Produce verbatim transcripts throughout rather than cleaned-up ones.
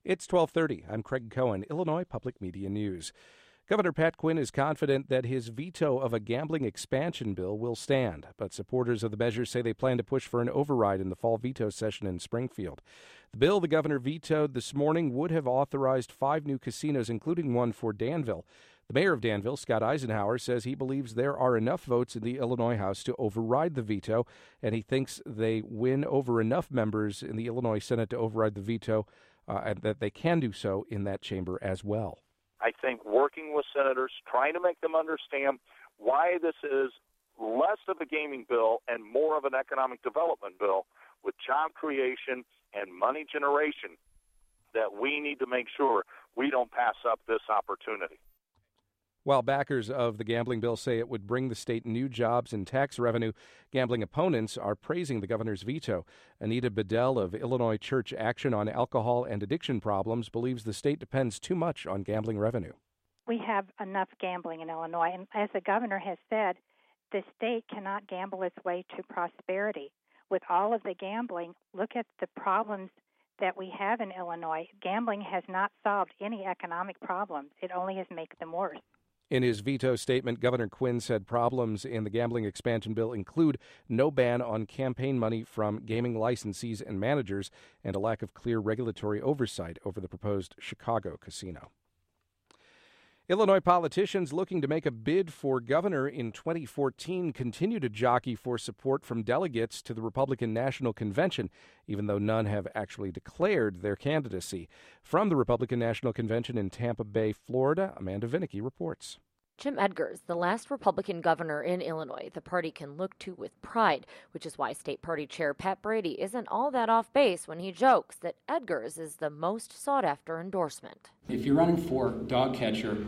It's twelve thirty. I'm Craig Cohen, Illinois Public Media News. Governor Pat Quinn is confident that his veto of a gambling expansion bill will stand, but supporters of the measure say they plan to push for an override in the fall veto session in Springfield. The bill the governor vetoed this morning would have authorized five new casinos, including one for Danville. The mayor of Danville, Scott Eisenhower, says he believes there are enough votes in the Illinois House to override the veto, and he thinks they win over enough members in the Illinois Senate to override the veto, uh, and that they can do so in that chamber as well. I think working with senators, trying to make them understand why this is less of a gaming bill and more of an economic development bill with job creation and money generation, that we need to make sure we don't pass up this opportunity. While backers of the gambling bill say it would bring the state new jobs and tax revenue, gambling opponents are praising the governor's veto. Anita Bedell of Illinois Church Action on Alcohol and Addiction Problems believes the state depends too much on gambling revenue. We have enough gambling in Illinois, and as the governor has said, the state cannot gamble its way to prosperity. With all of the gambling, look at the problems that we have in Illinois. Gambling has not solved any economic problems. It only has made them worse. In his veto statement, Governor Quinn said problems in the gambling expansion bill include no ban on campaign money from gaming licensees and managers and a lack of clear regulatory oversight over the proposed Chicago casino. Illinois politicians looking to make a bid for governor in twenty fourteen continue to jockey for support from delegates to the Republican National Convention, even though none have actually declared their candidacy. From the Republican National Convention in Tampa Bay, Florida, Amanda Vinicky reports. Jim Edgars, the last Republican governor in Illinois, the party can look to with pride, which is why State Party Chair Pat Brady isn't all that off base when he jokes that Edgars is the most sought-after endorsement. If you're running for dog catcher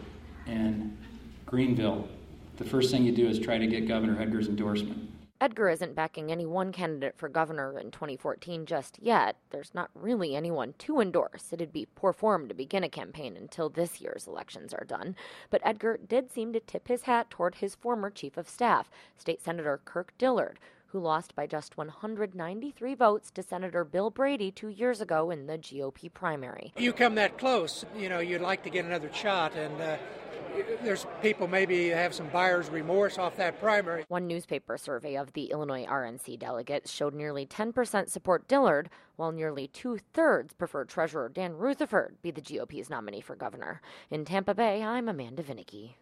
in Greenville, the first thing you do is try to get Governor Edgars' endorsement. Edgar isn't backing any one candidate for governor in twenty fourteen just yet. There's not really anyone to endorse. It'd be poor form to begin a campaign until this year's elections are done. But Edgar did seem to tip his hat toward his former chief of staff, State Senator Kirk Dillard, who lost by just one hundred ninety-three votes to Senator Bill Brady two years ago in the G O P primary. You come that close, you know, you'd like to get another shot, and uh, there's people maybe have some buyer's remorse off that primary. One newspaper survey of the Illinois R N C delegates showed nearly ten percent support Dillard, while nearly two-thirds preferred Treasurer Dan Rutherford be the G O P's nominee for governor. In Tampa Bay, I'm Amanda Vinicky.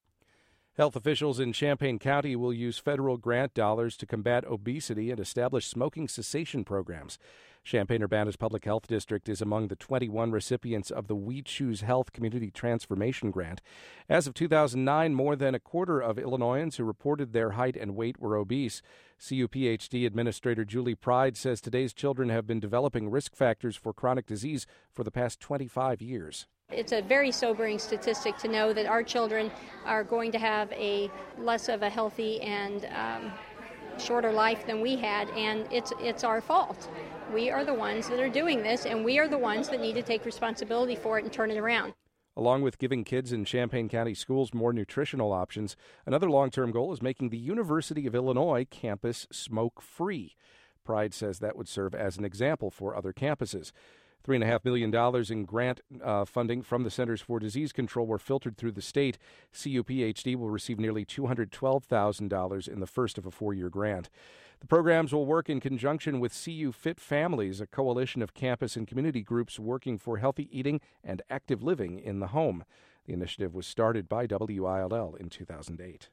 Health officials in Champaign County will use federal grant dollars to combat obesity and establish smoking cessation programs. Champaign-Urbana's Public Health District is among the twenty-one recipients of the We Choose Health Community Transformation Grant. As of two thousand nine, more than a quarter of Illinoisans who reported their height and weight were obese. C U P H D Administrator Julie Pride says today's children have been developing risk factors for chronic disease for the past twenty-five years. It's a very sobering statistic to know that our children are going to have a less of a healthy and um, shorter life than we had, and it's it's our fault. We are the ones that are doing this, and we are the ones that need to take responsibility for it and turn it around. Along with giving kids in Champaign County schools more nutritional options, another long-term goal is making the University of Illinois campus smoke-free. Pride says that would serve as an example for other campuses. three point five million dollars in grant uh, funding from the Centers for Disease Control were filtered through the state. C U P H D will receive nearly two hundred twelve thousand dollars in the first of a four-year grant. The programs will work in conjunction with C U Fit Families, a coalition of campus and community groups working for healthy eating and active living in the home. The initiative was started by W I L L in two thousand eight.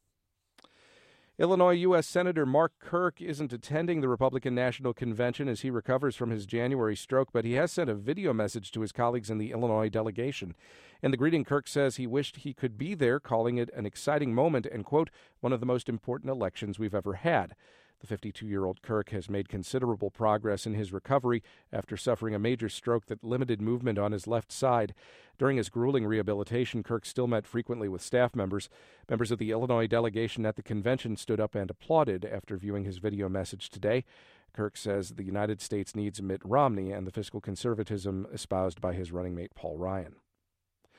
Illinois U S Senator Mark Kirk isn't attending the Republican National Convention as he recovers from his January stroke, but he has sent a video message to his colleagues in the Illinois delegation. In the greeting, Kirk says he wished he could be there, calling it an exciting moment and, quote, one of the most important elections we've ever had. The fifty-two-year-old Kirk has made considerable progress in his recovery after suffering a major stroke that limited movement on his left side. During his grueling rehabilitation, Kirk still met frequently with staff members. Members of the Illinois delegation at the convention stood up and applauded after viewing his video message today. Kirk says the United States needs Mitt Romney and the fiscal conservatism espoused by his running mate Paul Ryan.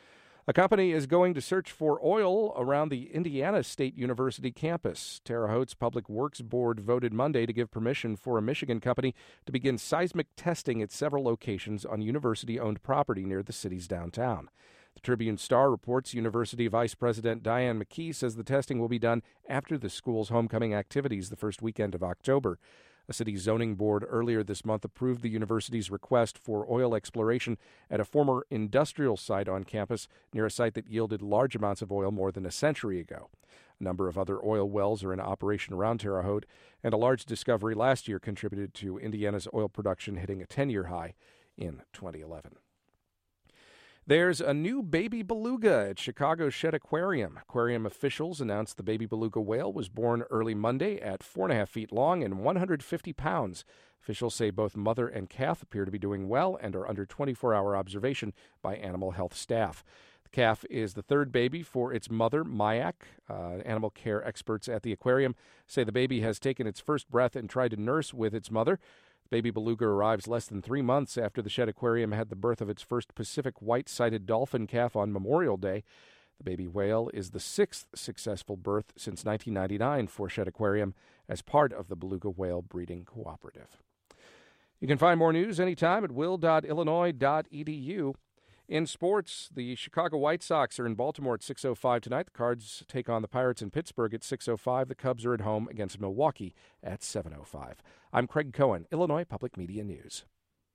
A company is going to search for oil around the Indiana State University campus. Terre Haute's Public Works Board voted Monday to give permission for a Michigan company to begin seismic testing at several locations on university-owned property near the city's downtown. The Tribune-Star reports University Vice President Diane McKee says the testing will be done after the school's homecoming activities the first weekend of October. A city zoning board earlier this month approved the university's request for oil exploration at a former industrial site on campus near a site that yielded large amounts of oil more than a century ago. A number of other oil wells are in operation around Terre Haute, and a large discovery last year contributed to Indiana's oil production hitting a ten-year high in twenty eleven. There's a new baby beluga at Chicago's Shedd Aquarium. Aquarium officials announced the baby beluga whale was born early Monday at four and a half feet long and one hundred fifty pounds. Officials say both mother and calf appear to be doing well and are under twenty-four hour observation by animal health staff. The calf is the third baby for its mother, Mayak. Uh, animal care experts at the aquarium say the baby has taken its first breath and tried to nurse with its mother. Baby beluga arrives less than three months after the Shedd Aquarium had the birth of its first Pacific white-sided dolphin calf on Memorial Day. The baby whale is the sixth successful birth since nineteen ninety-nine for Shedd Aquarium as part of the Beluga Whale Breeding Cooperative. You can find more news anytime at will dot illinois dot e d u. In sports, the Chicago White Sox are in Baltimore at six oh five tonight. The Cards take on the Pirates in Pittsburgh at six oh five. The Cubs are at home against Milwaukee at seven oh five. I'm Craig Cohen, Illinois Public Media News.